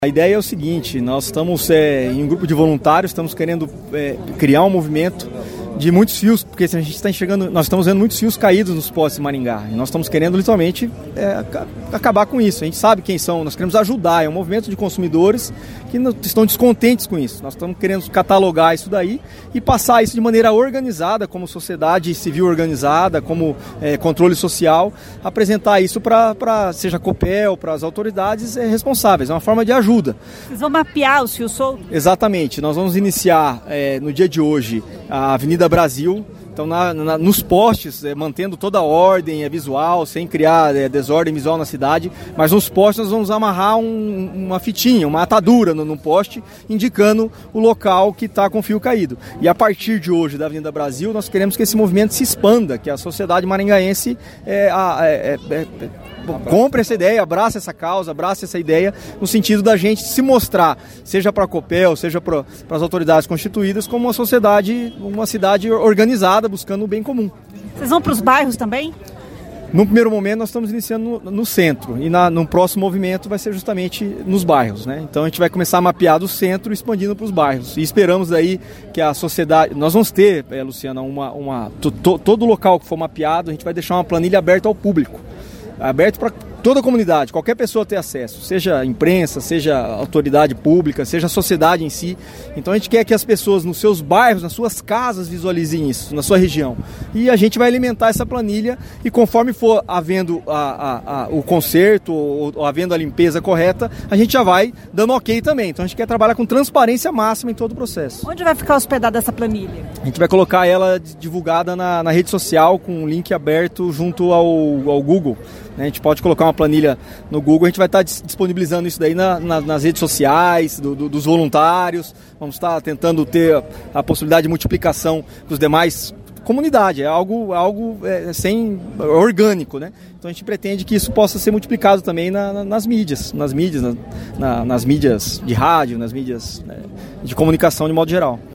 A ideia é o seguinte, nós estamos em um grupo de voluntários, estamos querendo criar um movimento de muitos fios, porque a gente está enxergando, nós estamos vendo muitos fios caídos nos postes de Maringá, e nós estamos querendo literalmente acabar com isso. A gente sabe quem são, nós queremos ajudar, é um movimento de consumidores que estão descontentes com isso. Nós estamos querendo catalogar isso daí e passar isso de maneira organizada, como sociedade civil organizada, como controle social, apresentar isso para seja a Copel, para as autoridades responsáveis, é uma forma de ajuda. Vocês vão mapear os fios soltos? Exatamente, nós vamos iniciar no dia de hoje a Avenida Brasil, então nos postes, mantendo toda a ordem visual, sem criar desordem visual na cidade, mas nos postes nós vamos amarrar uma fitinha, uma atadura no poste, indicando o local que está com o fio caído. E a partir de hoje da Avenida Brasil, nós queremos que esse movimento se expanda, que a sociedade maringaense compre essa ideia, abrace essa causa, abrace essa ideia, no sentido da gente se mostrar, seja para a Copel, seja para as autoridades constituídas, como uma sociedade, uma cidade organizada, buscando o bem comum. Vocês vão para os bairros também? No primeiro momento nós estamos iniciando no centro e no próximo movimento vai ser justamente nos bairros, né? Então a gente vai começar a mapear do centro expandindo para os bairros e esperamos aí que a sociedade, nós vamos ter, Luciana, todo local que for mapeado a gente vai deixar uma planilha aberta ao público, aberto para toda a comunidade, qualquer pessoa ter acesso, seja a imprensa, seja a autoridade pública, seja a sociedade em si. Então a gente quer que as pessoas nos seus bairros, nas suas casas visualizem isso, na sua região. E a gente vai alimentar essa planilha e conforme for havendo o conserto ou havendo a limpeza correta, a gente já vai dando ok também. Então a gente quer trabalhar com transparência máxima em todo o processo. Onde vai ficar hospedada essa planilha? A gente vai colocar ela divulgada na rede social com um link aberto junto ao Google. A gente pode colocar uma planilha no Google, a gente vai estar disponibilizando isso daí nas redes sociais, dos voluntários, vamos estar tentando ter a possibilidade de multiplicação com os demais comunidade, é algo orgânico, né? Então a gente pretende que isso possa ser multiplicado também nas mídias de rádio, nas mídias de comunicação de modo geral.